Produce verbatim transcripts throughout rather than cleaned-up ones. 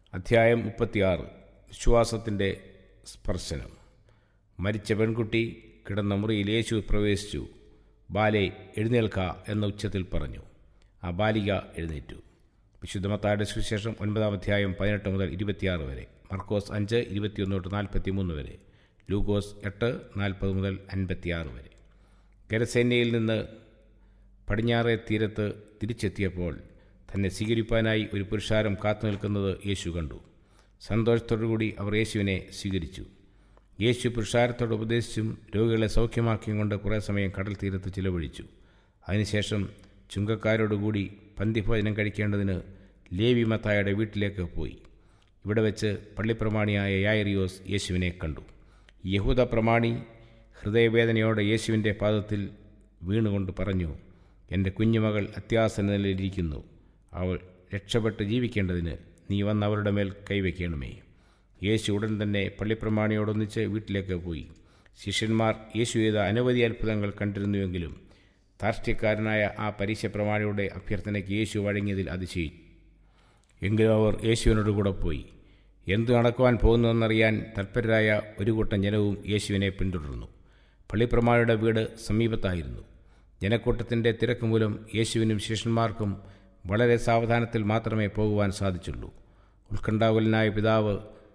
അധ്യായം മുപ്പത്തിയാറ്. വിശ്വാസത്തിൻ്റെ സ്പർശനം. മരിച്ച പെൺകുട്ടി കിടന്ന മുറിയിൽ യേശു പ്രവേശിച്ചു. ബാലേ, എഴുന്നേൽക്ക എന്ന ഉച്ചത്തിൽ പറഞ്ഞു. ആ ബാലിക എഴുന്നേറ്റു. വിശുദ്ധ മത്തായിയുടെ സുവിശേഷം ഒൻപതാം അധ്യായം പതിനെട്ട് മുതൽ ഇരുപത്തിയാറ് വരെ, മർക്കോസ് അഞ്ച് ഇരുപത്തിയൊന്ന് തൊട്ട് നാൽപ്പത്തി മൂന്ന് വരെ, ലൂക്കോസ് എട്ട് നാൽപ്പത് മുതൽ അൻപത്തിയാറ് വരെ. ഗെരസേനയിൽ നിന്ന് പടിഞ്ഞാറേ തീരത്ത് തിരിച്ചെത്തിയപ്പോൾ തന്നെ സ്വീകരിപ്പാനായി ഒരു പുരുഷാരം കാത്തു നിൽക്കുന്നത് യേശു കണ്ടു. സന്തോഷത്തോടുകൂടി അവർ യേശുവിനെ സ്വീകരിച്ചു. യേശു പുരുഷാരത്തോട് ഉപദേശിച്ചും രോഗികളെ സൗഖ്യമാക്കിയും കൊണ്ട് കുറേ സമയം കടൽ തീരത്ത് ചിലവഴിച്ചു. അതിനുശേഷം ചുങ്കക്കാരോടുകൂടി പന്തിഭോജനം കഴിക്കേണ്ടതിന് ലേവി മത്തായിയുടെ വീട്ടിലേക്ക് പോയി. ഇവിടെ വെച്ച് പള്ളിപ്രമാണിയായ യായിറിയോസ് യേശുവിനെ കണ്ടു. യഹൂദ പ്രമാണി ഹൃദയവേദനയോടെ യേശുവിൻ്റെ പാദത്തിൽ വീണുകൊണ്ട് പറഞ്ഞു, എൻ്റെ കുഞ്ഞുമകൾ അത്യാസന്ന നിലയിലിരിക്കുന്നു. അവൾ രക്ഷപ്പെട്ട് ജീവിക്കേണ്ടതിന് നീ വന്ന് അവരുടെ മേൽ കൈവയ്ക്കണമേ. യേശു ഉടൻ തന്നെ പള്ളിപ്രമാണിയോടൊന്നിച്ച് വീട്ടിലേക്ക് പോയി. ശിഷ്യന്മാർ യേശു ചെയ്ത അനവധി അത്ഭുതങ്ങൾ കണ്ടിരുന്നുവെങ്കിലും ധാർഷ്ട്യക്കാരനായ ആ പരീശപ്രമാണിയുടെ അഭ്യർത്ഥനയ്ക്ക് യേശു വഴങ്ങിയതിൽ അതിശയിച്ചു. എങ്കിലും അവർ യേശുവിനോട് കൂടെ പോയി. എന്തു നടക്കുവാൻ പോകുന്നതെന്നറിയാൻ തൽപരരായ ഒരു കൂട്ടം ജനവും യേശുവിനെ പിന്തുടർന്നു. പള്ളിപ്രമാണിയുടെ വീട് സമീപത്തായിരുന്നു. ജനക്കൂട്ടത്തിൻ്റെ തിരക്ക് മൂലം യേശുവിനും ശിഷ്യന്മാർക്കും വളരെ സാവധാനത്തിൽ മാത്രമേ പോകുവാൻ സാധിച്ചുള്ളൂ. ഉത്കണ്ഠാകുലനായ പിതാവ്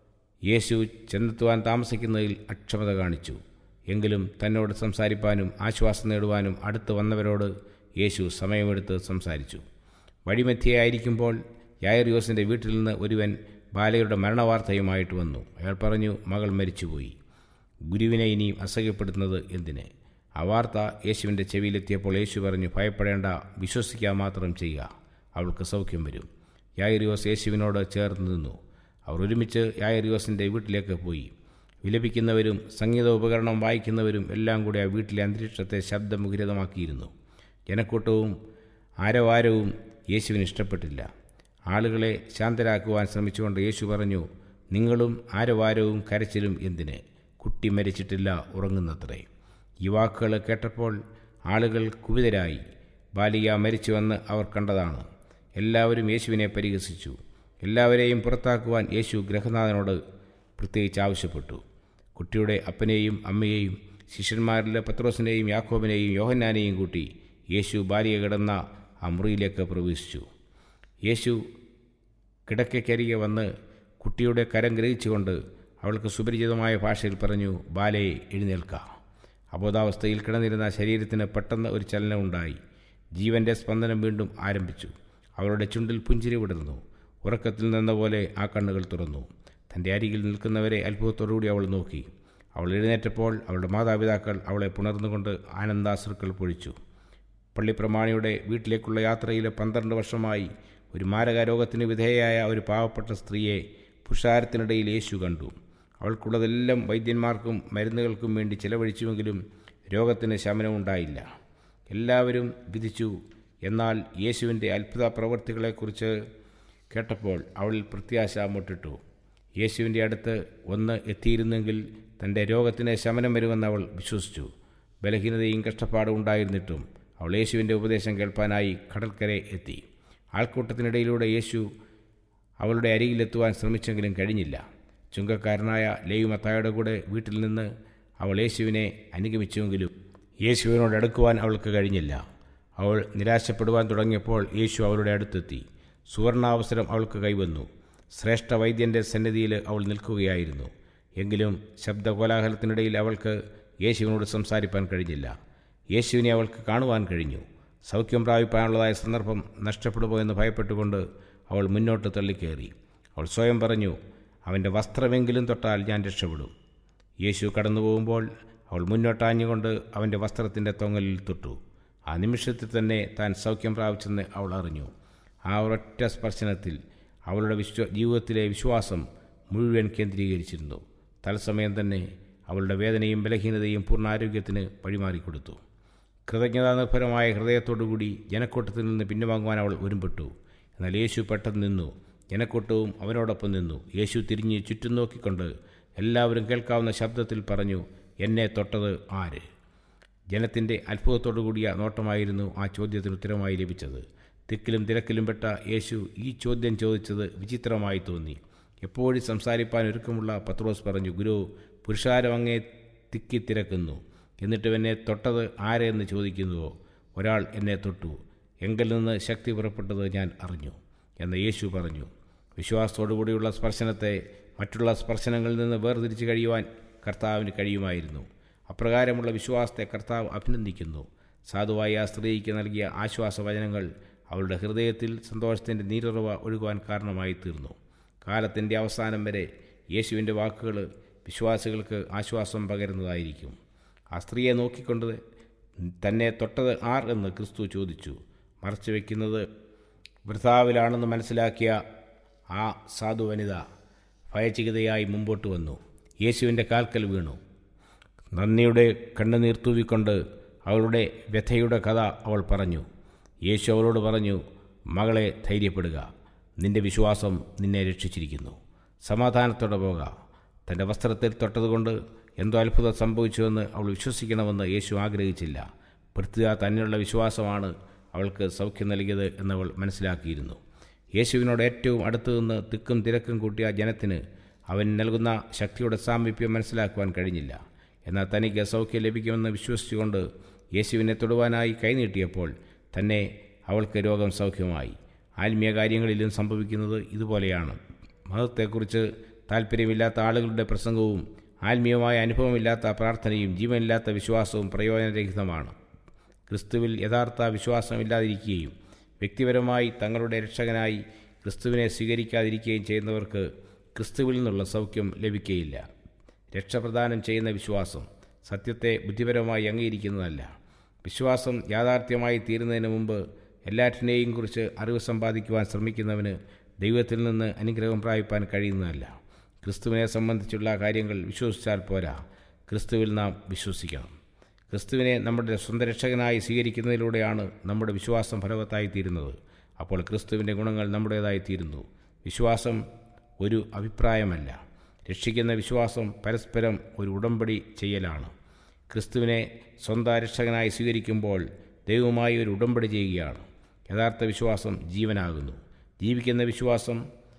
യേശു ചെന്നെത്തുവാൻ താമസിക്കുന്നതിൽ അക്ഷമത കാണിച്ചു. എങ്കിലും തന്നോട് സംസാരിപ്പാനും ആശ്വാസം നേടുവാനും അടുത്ത് വന്നവരോട് യേശു സമയമെടുത്ത് സംസാരിച്ചു. വഴിമധ്യയായിരിക്കുമ്പോൾ യായിറിയോസിൻ്റെ വീട്ടിൽ നിന്ന് ഒരുവൻ ബാലയുടെ മരണവാർത്തയുമായിട്ട് വന്നു. അയാൾ പറഞ്ഞു, മകൾ മരിച്ചുപോയി. ഗുരുവിനെ ഇനിയും അസഹ്യപ്പെടുത്തുന്നത് എന്തിന്? ആ വാർത്ത യേശുവിൻ്റെ ചെവിയിലെത്തിയപ്പോൾ യേശു പറഞ്ഞു, ഭയപ്പെടേണ്ട, വിശ്വസിക്കുക മാത്രം ചെയ്യുക, അവൾക്ക് സൗഖ്യം വരും. യായിറിയോസ് യേശുവിനോട് ചേർന്ന് നിന്നു. അവർ ഒരുമിച്ച് യായിറിയോസിൻ്റെ വീട്ടിലേക്ക് പോയി. വിലപിക്കുന്നവരും സംഗീത ഉപകരണം വായിക്കുന്നവരും എല്ലാം കൂടി ആ വീട്ടിലെ അന്തരീക്ഷത്തെ ശബ്ദമുഖരിതമാക്കിയിരുന്നു. ജനക്കൂട്ടവും ആരവാരവും യേശുവിന് ഇഷ്ടപ്പെട്ടില്ല. ആളുകളെ ശാന്തരാക്കുവാൻ ശ്രമിച്ചുകൊണ്ട് യേശു പറഞ്ഞു, നിങ്ങളും ആരവാരവും കരച്ചിലും എന്തിന്? കുട്ടി മരിച്ചിട്ടില്ല, ഉറങ്ങുന്നത്രേ. ഈ വാക്കുകൾ കേട്ടപ്പോൾ ആളുകൾ കുപിതരായി. ബാലിക മരിച്ചുവെന്ന് അവർ കണ്ടതാണ്. എല്ലാവരും യേശുവിനെ പരിഹസിച്ചു. എല്ലാവരെയും പുറത്താക്കുവാൻ യേശു ഗൃഹനാഥനോട് പ്രത്യേകിച്ച് ആവശ്യപ്പെട്ടു. കുട്ടിയുടെ അപ്പനെയും അമ്മയെയും ശിഷ്യന്മാരിൽ പത്രോസിനെയും യാക്കോബിനെയും യോഹന്നാനെയും കൂട്ടി യേശു ബാലിക കിടന്ന ആ മുറിയിലേക്ക് പ്രവേശിച്ചു. യേശു കിടക്കയ്ക്കരികെ വന്ന് കുട്ടിയുടെ കരം ഗ്രഹിച്ചുകൊണ്ട് അവൾക്ക് സുപരിചിതമായ ഭാഷയിൽ പറഞ്ഞു, ബാലേ, എഴുന്നേൽക്ക. അബോധാവസ്ഥയിൽ കിടന്നിരുന്ന ശരീരത്തിന് പെട്ടെന്ന് ഒരു ചലനമുണ്ടായി. ജീവൻ്റെ സ്പന്ദനം വീണ്ടും ആരംഭിച്ചു. അവളുടെ ചുണ്ടിൽ പുഞ്ചിരി വിടർന്നു. ഉറക്കത്തിൽ നിന്ന പോലെ ആ കണ്ണുകൾ തുറന്നു. തൻ്റെ അരികിൽ നിൽക്കുന്നവരെ അത്ഭുതത്തോടുകൂടി അവൾ നോക്കി. അവൾ എഴുന്നേറ്റപ്പോൾ അവളുടെ മാതാപിതാക്കൾ അവളെ പുണർന്നുകൊണ്ട് ആനന്ദാശ്രുക്കൾ പൊഴിച്ചു. പള്ളിപ്രമാണിയുടെ വീട്ടിലേക്കുള്ള യാത്രയിൽ പന്ത്രണ്ട് വർഷമായി ഒരു മാരകരോഗത്തിന് വിധേയയായ ഒരു പാവപ്പെട്ട സ്ത്രീയെ പുരുഷാരത്തിനിടയിൽ യേശു കണ്ടു. അവൾക്കുള്ളതെല്ലാം വൈദ്യന്മാർക്കും മരുന്നുകൾക്കും വേണ്ടി ചെലവഴിച്ചുവെങ്കിലും രോഗത്തിന് ശമനമുണ്ടായില്ല. എല്ലാവരും വിധിച്ചു. എന്നാൽ യേശുവിൻ്റെ അത്ഭുത പ്രവൃത്തികളെക്കുറിച്ച് കേട്ടപ്പോൾ അവളിൽ പ്രത്യാശ മുട്ടിട്ടു. യേശുവിൻ്റെ അടുത്ത് ഒന്ന് എത്തിയിരുന്നെങ്കിൽ തൻ്റെ രോഗത്തിന് ശമനം വരുമെന്ന് അവൾ വിശ്വസിച്ചു. ബലഹീനതയും കഷ്ടപ്പാടും ഉണ്ടായിരുന്നിട്ടും അവൾ യേശുവിൻ്റെ ഉപദേശം കേൾപ്പാനായി കടൽക്കരെ എത്തി. ആൾക്കൂട്ടത്തിനിടയിലൂടെ യേശു അവളുടെ അരികിലെത്തുവാൻ ശ്രമിച്ചെങ്കിലും കഴിഞ്ഞില്ല. ചുങ്കക്കാരനായ ലേവി മത്തായിയുടെ കൂടെ വീട്ടിൽ നിന്ന് അവൾ യേശുവിനെ അനുഗമിച്ചുവെങ്കിലും യേശുവിനോട് അടുക്കുവാൻ അവൾക്ക് കഴിഞ്ഞില്ല. അവൾ നിരാശപ്പെടുവാൻ തുടങ്ങിയപ്പോൾ യേശു അവളുടെ അടുത്തെത്തി. സുവർണാവസരം അവൾക്ക് കൈവന്നു. ശ്രേഷ്ഠ വൈദ്യൻ്റെ സന്നിധിയിൽ അവൾ നിൽക്കുകയായിരുന്നു. എങ്കിലും ശബ്ദകോലാഹലത്തിനിടയിൽ അവൾക്ക് യേശുവിനോട് സംസാരിപ്പാൻ കഴിഞ്ഞില്ല. യേശുവിനെ അവൾക്ക് കാണുവാൻ കഴിഞ്ഞു. സൗഖ്യം പ്രാപിപ്പാനുള്ളതായ സന്ദർഭം നഷ്ടപ്പെടുമോ എന്ന് ഭയപ്പെട്ടുകൊണ്ട് അവൾ മുന്നോട്ട് തള്ളിക്കയറി. അവൾ സ്വയം പറഞ്ഞു, അവൻ്റെ വസ്ത്രമെങ്കിലും തൊട്ടാൽ ഞാൻ രക്ഷപ്പെടും. യേശു കടന്നു പോകുമ്പോൾ അവൾ മുന്നോട്ടാഞ്ഞുകൊണ്ട് അവൻ്റെ വസ്ത്രത്തിൻ്റെ തൊങ്ങലിൽ തൊട്ടു. ആ നിമിഷത്തിൽ തന്നെ താൻ സൗഖ്യം പ്രാപിച്ചെന്ന് അവൾ അറിഞ്ഞു. ആ ഒരൊറ്റ സ്പർശനത്തിൽ അവളുടെ വിശ്വ ജീവിതത്തിലെ വിശ്വാസം മുഴുവൻ കേന്ദ്രീകരിച്ചിരുന്നു. തത്സമയം തന്നെ അവളുടെ വേദനയും ബലഹീനതയും പൂർണ്ണാരോഗ്യത്തിന് വഴിമാറിക്കൊടുത്തു. കൃതജ്ഞതാനിർഭരമായ ഹൃദയത്തോടുകൂടി ജനക്കൂട്ടത്തിൽ നിന്ന് പിൻവാങ്ങുവാൻ അവൾ ഒരുമ്പെട്ടു. എന്നാൽ യേശു പെട്ടെന്ന് നിന്നു. ജനക്കൂട്ടവും അവനോടൊപ്പം നിന്നു. യേശു തിരിഞ്ഞ് ചുറ്റും നോക്കിക്കൊണ്ട് എല്ലാവരും കേൾക്കാവുന്ന ശബ്ദത്തിൽ പറഞ്ഞു, എന്നെ തൊട്ടത് ആര്? ജനത്തിൻ്റെ അത്ഭുതത്തോടു കൂടിയ നോട്ടമായിരുന്നു ആ ചോദ്യത്തിന് ഉത്തരമായി ലഭിച്ചത്. തിക്കിലും തിരക്കിലും പെട്ട യേശു ഈ ചോദ്യം ചോദിച്ചത് വിചിത്രമായി തോന്നി. എപ്പോഴും സംസാരിപ്പാൻ ഒരുക്കമുള്ള പത്രോസ് പറഞ്ഞു, ഗുരു, പുരുഷാരം അങ്ങേ തിക്കി തിരക്കുന്നു. എന്നിട്ട് എന്നെ തൊട്ടത് ആരെന്ന് ചോദിക്കുന്നുവോ? ഒരാൾ എന്നെ തൊട്ടു, എങ്കിൽ നിന്ന് ശക്തി പുറപ്പെട്ടത് ഞാൻ അറിഞ്ഞു എന്ന് യേശു പറഞ്ഞു. വിശ്വാസത്തോടുകൂടിയുള്ള സ്പർശനത്തെ മറ്റുള്ള സ്പർശനങ്ങളിൽ നിന്ന് വേർതിരിച്ച് കഴിയുവാൻ കർത്താവിന് കഴിയുമായിരുന്നു. അപ്രകാരമുള്ള വിശ്വാസത്തെ കർത്താവ് അഭിനന്ദിക്കുന്നു. സാധുവായി ആ സ്ത്രീക്ക് നൽകിയ ആശ്വാസവചനങ്ങൾ അവളുടെ ഹൃദയത്തിൽ സന്തോഷത്തിൻ്റെ നീരുറവ ഒഴുകുവാൻ കാരണമായി തീർന്നു. കാലത്തിൻ്റെ അവസാനം വരെ യേശുവിൻ്റെ വാക്കുകൾ വിശ്വാസികൾക്ക് ആശ്വാസം പകരുന്നതായിരിക്കും. ആ സ്ത്രീയെ നോക്കിക്കൊണ്ട് തന്നെ തൊട്ടത് ആർ എന്ന് ക്രിസ്തു ചോദിച്ചു. മറച്ചു വയ്ക്കുന്നത് വൃഥാവിലാണെന്ന് മനസ്സിലാക്കിയ ആ സാധു വനിത ഭയചകിതയായി മുമ്പോട്ട് വന്നു. യേശുവിൻ്റെ കാൽക്കൽ വീണു. നന്ദിയുടെ കണ്ണുനീർ തൂവിക്കൊണ്ട് അവളുടെ വ്യഥയുടെ കഥ അവൾ പറഞ്ഞു. യേശു അവളോട് പറഞ്ഞു, മകളെ, ധൈര്യപ്പെടുക, നിന്റെ വിശ്വാസം നിന്നെ രക്ഷിച്ചിരിക്കുന്നു. സമാധാനത്തോടെ പോക. തൻ്റെ വസ്ത്രത്തിൽ തൊട്ടതുകൊണ്ട് എന്തോ അത്ഭുതം സംഭവിച്ചുവെന്ന് അവൾ വിശ്വസിക്കണമെന്ന് യേശു ആഗ്രഹിച്ചില്ല. പ്രത്യേക തന്നെയുള്ള വിശ്വാസമാണ് അവൾക്ക് സൗഖ്യം നൽകിയത് എന്നവൾ മനസ്സിലാക്കിയിരുന്നു. യേശുവിനോട് ഏറ്റവും അടുത്തു നിന്ന് തിക്കും തിരക്കും കൂട്ടിയ ജനത്തിന് അവൻ നൽകുന്ന ശക്തിയുടെ സാമീപ്യം മനസ്സിലാക്കുവാൻ കഴിഞ്ഞില്ല. എന്നാൽ തനിക്ക് സൗഖ്യം ലഭിക്കുമെന്ന് വിശ്വസിച്ചുകൊണ്ട് യേശുവിനെ തൊടുവാനായി കൈനീട്ടിയപ്പോൾ തന്നെ അവൾക്ക് രോഗം സൗഖ്യമായി. ആത്മീയ കാര്യങ്ങളിലും സംഭവിക്കുന്നത് ഇതുപോലെയാണ്. മതത്തെക്കുറിച്ച് താല്പര്യമില്ലാത്ത ആളുകളുടെ പ്രസംഗവും ആത്മീയമായ അനുഭവമില്ലാത്ത പ്രാർത്ഥനയും ജീവനില്ലാത്ത വിശ്വാസവും പ്രയോജനരഹിതമാണ്. ക്രിസ്തുവിൽ യഥാർത്ഥ വിശ്വാസമില്ലാതിരിക്കുകയും വ്യക്തിപരമായി തങ്ങളുടെ രക്ഷകനായി ക്രിസ്തുവിനെ സ്വീകരിക്കാതിരിക്കുകയും ചെയ്യുന്നവർക്ക് ക്രിസ്തുവിൽ നിന്നുള്ള സൗഖ്യം ലഭിക്കുകയില്ല. രക്ഷപ്രദാനം ചെയ്യുന്ന വിശ്വാസം സത്യത്തെ ബുദ്ധിപരമായി അംഗീകരിക്കുന്നതല്ല. വിശ്വാസം യാഥാർത്ഥ്യമായി തീരുന്നതിന് മുമ്പ് എല്ലാറ്റിനെയും കുറിച്ച് അറിവ് സമ്പാദിക്കുവാൻ ശ്രമിക്കുന്നവന് ദൈവത്തിൽ നിന്ന് അനുഗ്രഹം പ്രാപിപ്പാൻ കഴിയുന്നതല്ല. ക്രിസ്തുവിനെ സംബന്ധിച്ചുള്ള കാര്യങ്ങൾ വിശ്വസിച്ചാൽ പോരാ, ക്രിസ്തുവിൽ നാം വിശ്വസിക്കണം. ക്രിസ്തുവിനെ നമ്മുടെ സ്വന്തം രക്ഷകനായി സ്വീകരിക്കുന്നതിലൂടെയാണ് നമ്മുടെ വിശ്വാസം ഫലവത്തായിത്തീരുന്നത്. അപ്പോൾ ക്രിസ്തുവിൻ്റെ ഗുണങ്ങൾ നമ്മുടേതായിത്തീരുന്നു. വിശ്വാസം ഒരു അഭിപ്രായമല്ല. രക്ഷിക്കുന്ന വിശ്വാസം പരസ്പരം ഒരു ഉടമ്പടി ചെയ്യലാണ്. ക്രിസ്തുവിനെ സ്വന്തം രക്ഷകനായി സ്വീകരിക്കുമ്പോൾ ദൈവവുമായി ഒരു ഉടമ്പടി ചെയ്യുകയാണ്. യഥാർത്ഥ വിശ്വാസം ജീവനാകുന്നു. ജീവിക്കുന്ന വിശ്വാസം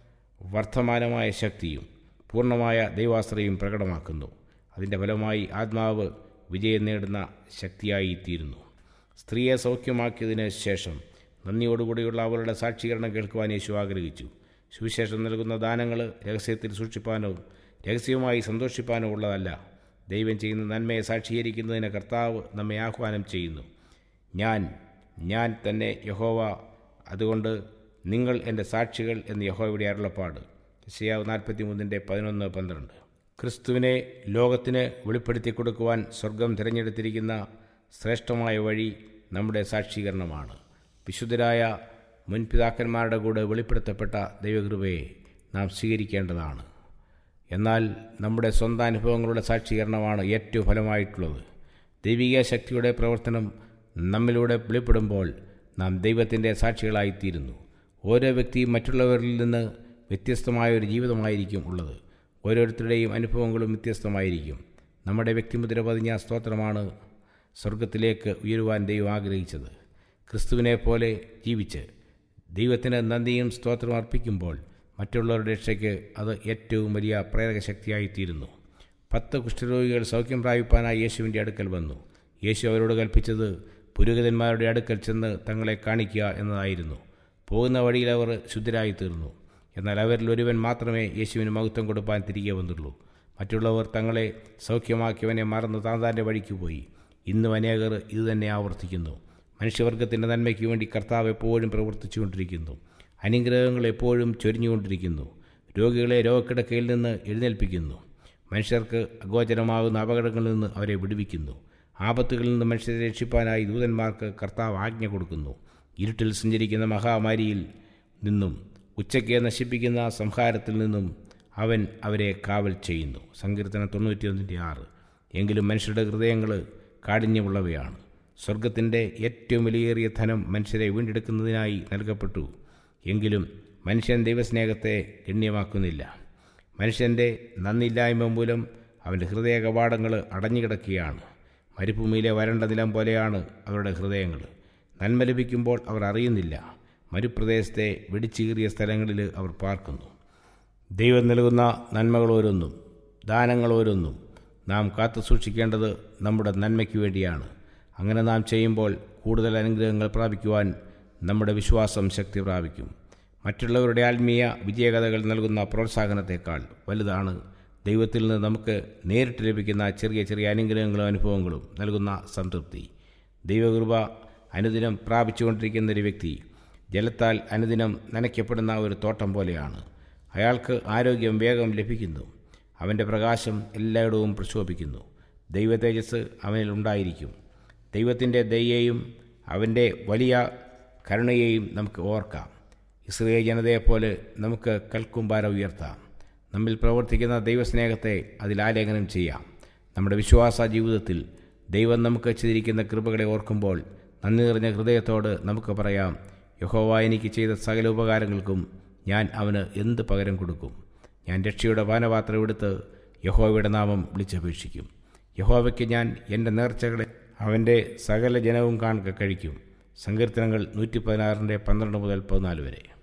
വർദ്ധമാനമായ ശക്തിയും പൂർണ്ണമായ ദൈവാശ്രയം പ്രകടമാക്കുന്നു. അതിൻ്റെ ഫലമായി ആത്മാവ് വിജയം നേടുന്ന ശക്തിയായിത്തീരുന്നു. സ്ത്രീയെ സൗഖ്യമാക്കിയതിന് ശേഷം നന്ദിയോടുകൂടിയുള്ള അവളുടെ സാക്ഷീകരണം കേൾക്കുവാൻ യേശു ആഗ്രഹിച്ചു. സുവിശേഷം നൽകുന്ന ദാനങ്ങൾ രഹസ്യത്തിൽ സൂക്ഷിപ്പാനോ രഹസ്യവുമായി സന്തോഷിപ്പാനോ ഉള്ളതല്ല. ദൈവം ചെയ്യുന്ന നന്മയെ സാക്ഷീകരിക്കുന്നതിന് കർത്താവ് നമ്മെ ആഹ്വാനം ചെയ്യുന്നു. ഞാൻ ഞാൻ തന്നെ യഹോവ, അതുകൊണ്ട് നിങ്ങൾ എൻ്റെ സാക്ഷികൾ എന്ന് യഹോവയുടെ അരുളപ്പാട്. യെശയ്യാവ് നാൽപ്പത്തി മൂന്നിൻ്റെ പതിനൊന്ന് പന്ത്രണ്ട്. ക്രിസ്തുവിനെ ലോകത്തിന് വെളിപ്പെടുത്തി കൊടുക്കുവാൻ സ്വർഗം തിരഞ്ഞെടുത്തിരിക്കുന്ന ശ്രേഷ്ഠമായ വഴി നമ്മുടെ സാക്ഷീകരണമാണ്. വിശുദ്ധരായ മുൻപിതാക്കന്മാരുടെ കൂടെ വെളിപ്പെടുത്തപ്പെട്ട ദൈവകൃപയെ നാം സ്വീകരിക്കേണ്ടതാണ്. എന്നാൽ നമ്മുടെ സ്വന്തം അനുഭവങ്ങളുടെ സാക്ഷീകരണമാണ് ഏറ്റവും ഫലമായിട്ടുള്ളത്. ദൈവിക ശക്തിയുടെ പ്രവർത്തനം നമ്മിലൂടെ വെളിപ്പെടുമ്പോൾ നാം ദൈവത്തിൻ്റെ സാക്ഷികളായിത്തീരുന്നു. ഓരോ വ്യക്തിയും മറ്റുള്ളവരിൽ നിന്ന് വ്യത്യസ്തമായ ഒരു ജീവിതമായിരിക്കും ഉള്ളത്. ഓരോരുത്തരുടെയും അനുഭവങ്ങളും വ്യത്യസ്തമായിരിക്കും. നമ്മുടെ വ്യക്തിമുദ്ര പതിഞ്ഞ സ്തോത്രമാണ് സ്വർഗത്തിലേക്ക് ഉയരുവാൻ ദൈവം ആഗ്രഹിച്ചത്. ക്രിസ്തുവിനെ പോലെ ജീവിച്ച് ദൈവത്തിന് നന്ദിയും സ്തോത്രം അർപ്പിക്കുമ്പോൾ മറ്റുള്ളവരുടെ രക്ഷയ്ക്ക് അത് ഏറ്റവും വലിയ പ്രേരക ശക്തിയായിത്തീരുന്നു. പത്ത് കുഷ്ഠരോഗികൾ സൗഖ്യം പ്രാപിപ്പാനായി യേശുവിൻ്റെ അടുക്കൽ വന്നു. യേശു അവരോട് കൽപ്പിച്ചത് പുരോഹിതന്മാരുടെ അടുക്കൽ ചെന്ന് തങ്ങളെ കാണിക്കുക എന്നതായിരുന്നു. പോകുന്ന വഴിയിൽ അവർ ശുദ്ധരായിത്തീർന്നു. എന്നാൽ അവരിൽ ഒരുവൻ മാത്രമേ യേശുവിന് മഹത്വം കൊടുപ്പാൻ തിരികെ വന്നുള്ളൂ. മറ്റുള്ളവർ തങ്ങളെ സൗഖ്യമാക്കിയവനെ മറന്ന് താൻ താൻ്റെ വഴിക്ക് പോയി. ഇന്നും അനേകർ ഇതുതന്നെ ആവർത്തിക്കുന്നു. മനുഷ്യവർഗത്തിൻ്റെ നന്മയ്ക്ക് വേണ്ടി കർത്താവ് എപ്പോഴും പ്രവർത്തിച്ചുകൊണ്ടിരിക്കുന്നു. അനുഗ്രഹങ്ങൾ എപ്പോഴും ചൊരിഞ്ഞുകൊണ്ടിരിക്കുന്നു. രോഗികളെ രോഗക്കിടക്കയിൽ നിന്ന് എഴുന്നേൽപ്പിക്കുന്നു. മനുഷ്യർക്ക് അഗോചരമാകുന്ന അപകടങ്ങളിൽ നിന്ന് അവരെ വിടുവിക്കുന്നു. ആപത്തുകളിൽ നിന്ന് മനുഷ്യരെ രക്ഷിപ്പാനായി ദൂതന്മാർക്ക് കർത്താവ് ആജ്ഞ കൊടുക്കുന്നു. ഇരുട്ടിൽ സഞ്ചരിക്കുന്ന മഹാമാരിയിൽ നിന്നും ഉച്ചയ്ക്ക് നശിപ്പിക്കുന്ന സംഹാരത്തിൽ നിന്നും അവൻ അവരെ കാവൽ ചെയ്യുന്നു. സങ്കീർത്തനം തൊണ്ണൂറ്റിയൊന്നിൻ്റെ ആറ്. എങ്കിലും മനുഷ്യരുടെ ഹൃദയങ്ങൾ കാഠിന്യമുള്ളവയാണ്. സ്വർഗത്തിൻ്റെ ഏറ്റവും വിലയേറിയ ധനം മനുഷ്യരെ വീണ്ടെടുക്കുന്നതിനായി നൽകപ്പെട്ടു. എങ്കിലും മനുഷ്യൻ ദൈവസ്നേഹത്തെ ഗണ്യമാക്കുന്നില്ല. മനുഷ്യൻ്റെ നന്ദിയില്ലായ്മ മൂലം അവൻ്റെ ഹൃദയ കവാടങ്ങൾ അടഞ്ഞുകിടക്കുകയാണ്. മരുഭൂമിയിലെ വരണ്ട നിലം പോലെയാണ് അവരുടെ ഹൃദയങ്ങൾ. നന്മ ലഭിക്കുമ്പോൾ അവർ അറിയുന്നില്ല. മരുപ്രദേശത്തെ വെടിച്ചീറിയ സ്ഥലങ്ങളിൽ അവർ പാർക്കുന്നു. ദൈവം നൽകുന്ന നന്മകൾ ഓരോന്നും ദാനങ്ങൾ ഓരോന്നും നാം കാത്തു സൂക്ഷിക്കേണ്ടത് നമ്മുടെ നന്മയ്ക്ക് വേണ്ടിയാണ്. അങ്ങനെ നാം ചെയ്യുമ്പോൾ കൂടുതൽ അനുഗ്രഹങ്ങൾ പ്രാപിക്കുവാൻ നമ്മുടെ വിശ്വാസം ശക്തി പ്രാപിക്കും. മറ്റുള്ളവരുടെ ആത്മീയ വിജയകഥകൾ നൽകുന്ന പ്രോത്സാഹനത്തെക്കാൾ വലുതാണ് ദൈവത്തിൽ നിന്ന് നമുക്ക് നേരിട്ട് ലഭിക്കുന്ന ചെറിയ ചെറിയ അനുഗ്രഹങ്ങളും അനുഭവങ്ങളും നൽകുന്ന സംതൃപ്തി. ദൈവകൃപ അനുദിനം പ്രാപിച്ചുകൊണ്ടിരിക്കുന്ന ഒരു വ്യക്തി ജലത്താൽ അനുദിനം നനയ്ക്കപ്പെടുന്ന ഒരു തോട്ടം പോലെയാണ്. അയാൾക്ക് ആരോഗ്യം വേഗം ലഭിക്കുന്നു. അവൻ്റെ പ്രകാശം എല്ലായിടവും പ്രശോഭിക്കുന്നു. ദൈവ തേജസ് അവനിൽ ഉണ്ടായിരിക്കും. ദൈവത്തിൻ്റെ ദയയെയും അവൻ്റെ വലിയ കരുണയെയും നമുക്ക് ഓർക്കാം. ഇസ്രായേൽ ജനതയെപ്പോലെ നമുക്ക് കൽക്കുംഭാരം ഉയർത്താം. നമ്മിൽ പ്രവർത്തിക്കുന്ന ദൈവസ്നേഹത്തെ അതിൽ ആലേഖനം ചെയ്യാം. നമ്മുടെ വിശ്വാസ ജീവിതത്തിൽ ദൈവം നമുക്ക് ചെയ്തിരിക്കുന്ന കൃപകളെ ഓർക്കുമ്പോൾ നന്ദി നിറഞ്ഞ ഹൃദയത്തോട് നമുക്ക് പറയാം, യഹോവ എനിക്ക് ചെയ്ത സകല ഉപകാരങ്ങൾക്കും ഞാൻ അവന് എന്ത് പകരം കൊടുക്കും? ഞാൻ രക്ഷയുടെ പാനപാത്രം എടുത്ത് യഹോവയുടെ നാമം വിളിച്ചപേക്ഷിക്കും. യഹോവയ്ക്ക് ഞാൻ എൻ്റെ നേർച്ചകളെ അവൻ്റെ സകല ജനവും കാണുക കഴിക്കും. സങ്കീർത്തനങ്ങൾ നൂറ്റി പതിനാറിൻ്റെ പന്ത്രണ്ട് മുതൽ പതിനാല് വരെ.